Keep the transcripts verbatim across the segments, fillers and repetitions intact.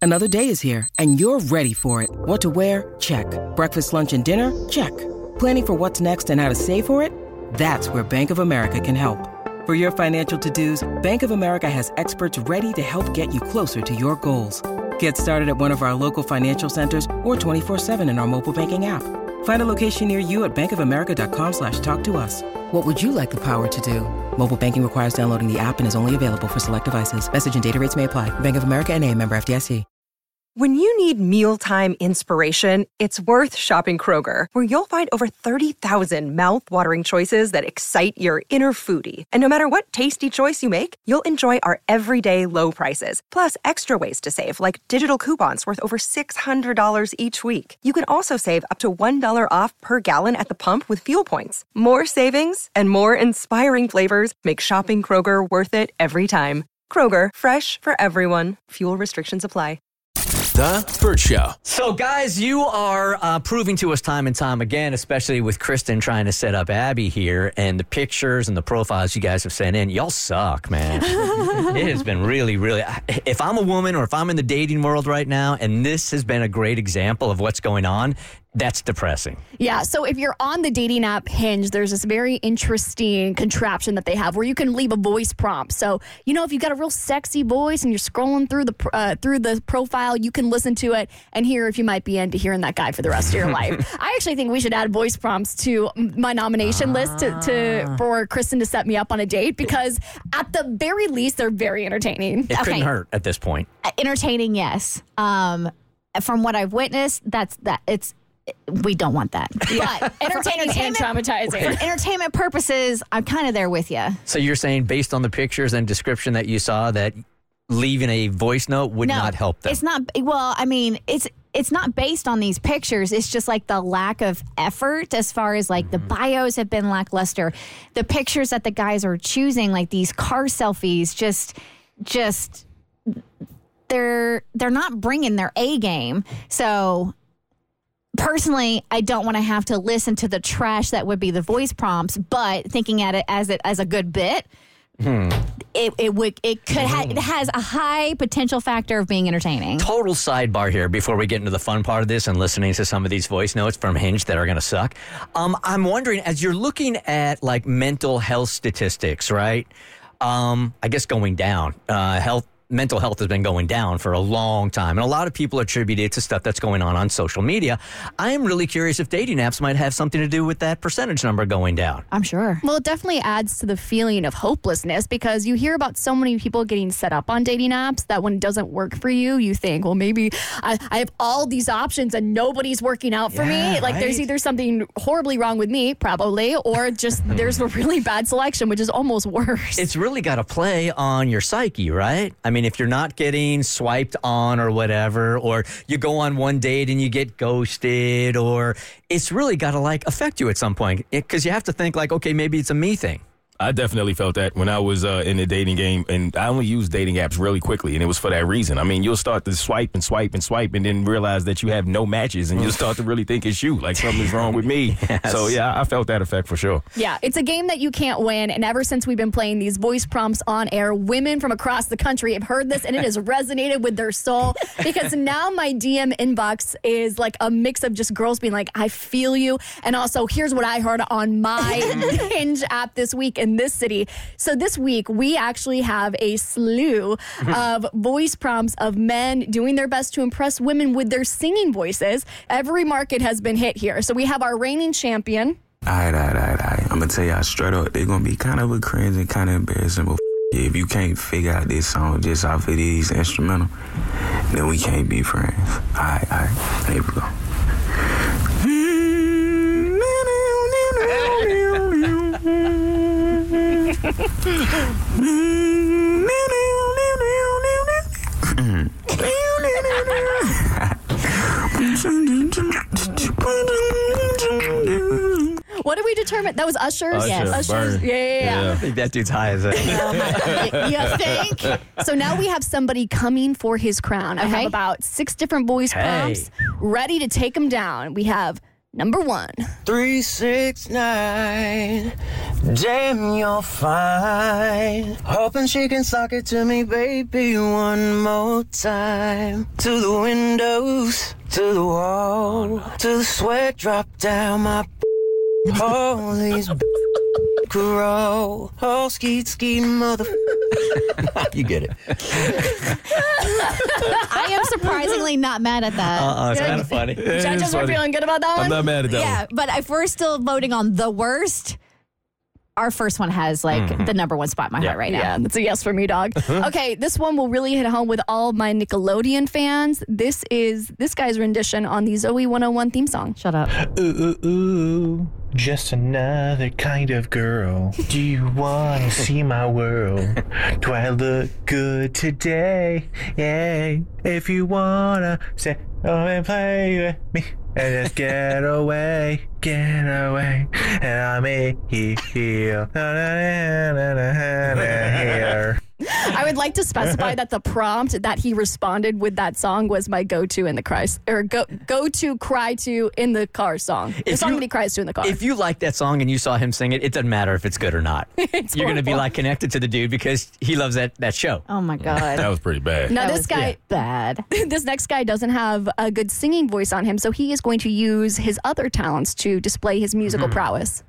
Another day is here, and you're ready for it. What to wear? Check. Breakfast, lunch, and dinner? Check. Planning for what's next and how to save for it? That's where Bank of America can help. For your financial to-dos, Bank of America has experts ready to help get you closer to your goals. Get started at one of our local financial centers or twenty-four seven in our mobile banking app. Find a location near you at bankofamerica.com slash talk to us. What would you like the power to do? Mobile banking requires downloading the app and is only available for select devices. Message and data rates may apply. Bank of America N A, member F D I C. When you need mealtime inspiration, it's worth shopping Kroger, where you'll find over thirty thousand mouth-watering choices that excite your inner foodie. And no matter what tasty choice you make, you'll enjoy our everyday low prices, plus extra ways to save, like digital coupons worth over six hundred dollars each week. You can also save up to one dollar off per gallon at the pump with fuel points. More savings and more inspiring flavors make shopping Kroger worth it every time. Kroger, fresh for everyone. Fuel restrictions apply. The Bert Show. So, guys, you are uh, proving to us time and time again, especially with Kristen trying to set up Abby here, and the pictures and the profiles you guys have sent in. Y'all suck, man. It has been really, really... If I'm a woman or if I'm in the dating world right now, and this has been a great example of what's going on, that's depressing. Yeah, so if you're on the dating app Hinge, there's this very interesting contraption that they have where you can leave a voice prompt. So, you know, if you've got a real sexy voice and you're scrolling through the uh, through the profile, you can listen to it and hear if you might be into hearing that guy for the rest of your life. I actually think we should add voice prompts to my nomination ah. list to, to for Kristen to set me up on a date, because at the very least, they're very entertaining. It okay. couldn't hurt at this point. Uh, entertaining, yes. Um, from what I've witnessed, that's that it's... We don't want that. Yeah. But entertaining and traumatizing. For entertainment purposes, I'm kind of there with you. So you're saying, based on the pictures and description that you saw, that leaving a voice note would no, not help them? It's not. Well, I mean, it's it's not based on these pictures. It's just like the lack of effort as far as like mm-hmm. the bios have been lackluster. The pictures that the guys are choosing, like these car selfies, just just they're they're not bringing their A game. So. Personally, I don't want to have to listen to the trash that would be the voice prompts, but thinking at it as it as a good bit, hmm. it it would it could ha- it has a high potential factor of being entertaining. Total sidebar here before we get into the fun part of this and listening to some of these voice notes from Hinge that are going to suck. Um, I'm wondering, as you're looking at like mental health statistics, right? Um, I guess going down, uh, health. Mental health has been going down for a long time, and a lot of people attribute it to stuff that's going on on social media. I am really curious if dating apps might have something to do with that percentage number going down. I'm sure. Well, it definitely adds to the feeling of hopelessness, because you hear about so many people getting set up on dating apps that when it doesn't work for you, you think, well, maybe I, I have all these options and nobody's working out for yeah, me. Like, right? There's either something horribly wrong with me, probably, or just there's a really bad selection, which is almost worse. It's really got to play on your psyche, right? I mean, if you're not getting swiped on or whatever, or you go on one date and you get ghosted, or it's really got to like affect you at some point, because you have to think like, okay, maybe it's a me thing. I definitely felt that when I was uh, in the dating game, and I only use dating apps really quickly, and it was for that reason. I mean, you'll start to swipe and swipe and swipe and then realize that you have no matches, and you'll start to really think it's you, like something's wrong with me. Yes. So, yeah, I felt that effect for sure. Yeah, it's a game that you can't win, and ever since we've been playing these voice prompts on air, women from across the country have heard this, and it has resonated with their soul, because now my D M inbox is like a mix of just girls being like, I feel you, and also, here's what I heard on my Hinge app this week in this city. So this week, we actually have a slew of voice prompts of men doing their best to impress women with their singing voices. Every market has been hit here. So we have our reigning champion. All right, all right, all right, all right. I'm going to tell y'all straight up, they're going to be kind of a cringe and kind of embarrassing, but if you can't figure out this song just off of these instrumental, then we can't be friends. All right, all right. Here we go. What did we determine? That was Usher's? Usher, yes. Usher's. Burn. Yeah, yeah, yeah. Yeah. I think that dude's high as it. You think? So now we have somebody coming for his crown. I Okay. have about six different voice Hey. prompts ready to take him down. We have number one. Three, six, nine. Damn, you're fine. Hoping she can sock it to me, baby, one more time. To the windows, to the wall, to the sweat drop down my all these grow. Oh, skeet, skeet, mother. You get it. I am surprisingly not mad at that. Uh, it's kind of funny. Judges are feeling good about that one? I'm not mad at that Yeah, one. but if we're still voting on the worst, our first one has like Mm-hmm. the number one spot in my heart right now. Yeah, that's a yes for me, dog. Okay, this one will really hit home with all my Nickelodeon fans. This is this guy's rendition on the Zoe one oh one theme song. Shut up. Ooh, ooh, ooh, just another kind of girl. Do you want to see my world? Do I look good today? Yeah. If you want to say, oh, and play with me. And just get away, get away. And I'm a heel. Here. I would like to specify that the prompt that he responded with that song was my go-to in the cry or go go to cry to in the car song. The If song you- that he cries to in the car. If you like that song and you saw him sing it, it doesn't matter if it's good or not. You're going to be horrible. like connected to the dude because he loves that, that show. Oh my God. That was pretty bad. now That this was guy, bad. this next guy doesn't have a good singing voice on him, so he is going to use his other talents to display his musical Mm-hmm. prowess.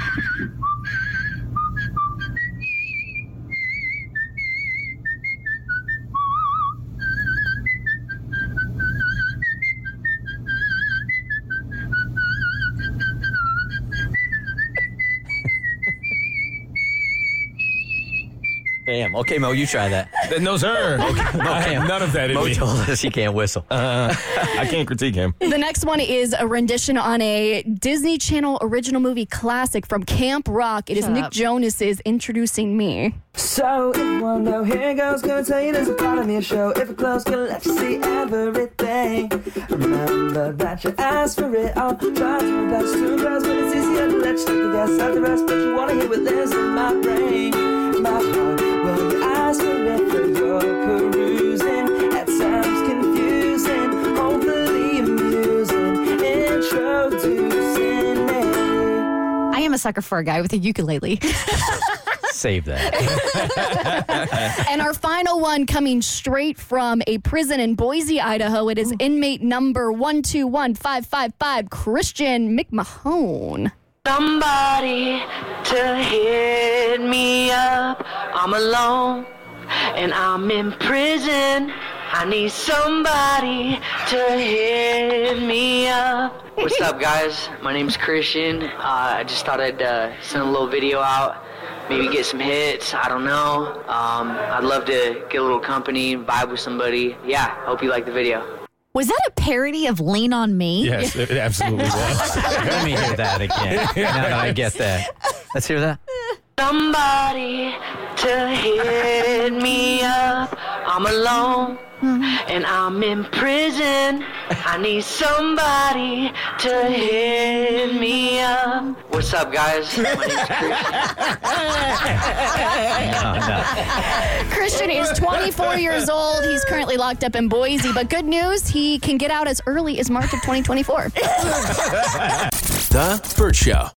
Damn. Okay, Mo, you try that. No, sir. I have none of that in Mo me. told us he can't whistle. Uh, I can't critique him. The next one is a rendition on a Disney Channel original movie classic from Camp Rock. It is Shut Nick up. Jonas's Introducing Me. So if you want to know, here goes. Gonna tell you there's a part of me a show. If it close, gonna let you see everything. Remember that you asked for it. I'll try to my best to impress, but it's easier to let you take the guess out the rest. But you wanna hear what lives in my brain, my heart. Well, you asked for it for your perusing. At times confusing, hopefully amusing. Introducing me. I am a sucker for a guy with a ukulele. Save that. And our final one coming straight from a prison in Boise, Idaho. It is inmate number one two one five five five, Christian McMahon. Somebody to hit me up. I'm alone and I'm in prison. I need somebody to hit me up. What's up, guys? My name's Christian. Uh, I just thought I'd uh, send a little video out. Maybe get some hits. I don't know. Um, I'd love to get a little company, vibe with somebody. Yeah, hope you like the video. Was that a parody of Lean on Me? Yes, it it absolutely was. Let me hear that again. Now that I get that. Let's hear that. Somebody to hit me up. I'm alone and I'm in prison. I need somebody to hit me up. What's up, guys? My name's Christian. No, no. Christian is twenty-four years old. He's currently locked up in Boise, but good news, he can get out as early as March of twenty twenty-four. The Burt Show.